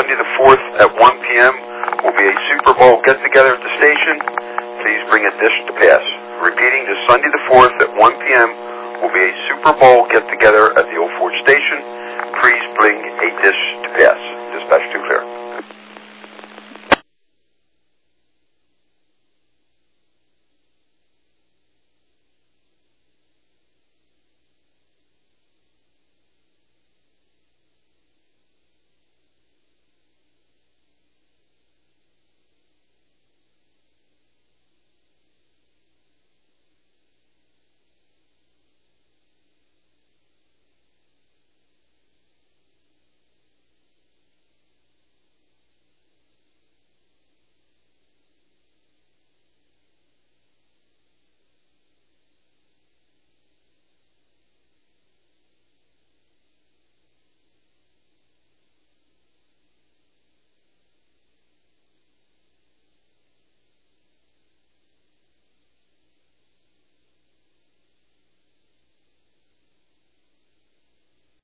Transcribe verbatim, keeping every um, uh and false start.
Sunday the fourth at one p.m. will be a Super Bowl get-together at the station. Please bring a dish to pass. Repeating, this Sunday the fourth at one p.m. will be a Super Bowl get-together at the Old Fort Station. Please bring a dish to pass. Dispatch two clear.